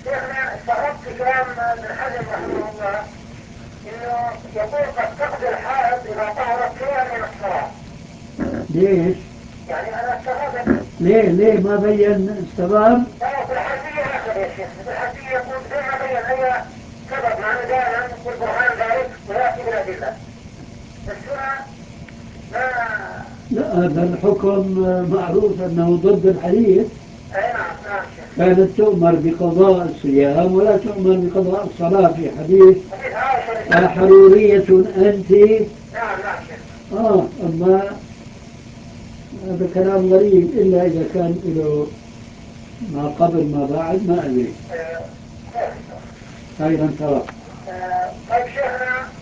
شيخنا استغربت كلام ابن حزم رحمه الله انه يقول قد تقضي الحائض اذا طهرت شيئا من الصلاه. ليش؟ يعني انا استغربت. ليه ما بين السبب؟ لا في الحنفيه هكذا يا شيخ، في الحنفيه يقول بدون ما بين اي سبب، مع انه دائما يقول برهان ذلك وياتي بالادله. بس هنا ما. لا، هذا الحكم معروف أنه ضد الحديث. اي نعم نعم شيخ. كانت تؤمر بقضاء الصيام ولا تؤمر بقضاء الصلاة في حديث حديث عائشه. حرورية أنت. نعم نعم شيخ. أما هذا كلام غريب، إلا إذا كان له ما قبل ما بعد ما أدري. خير. خيرا ترى. طيب شيخنا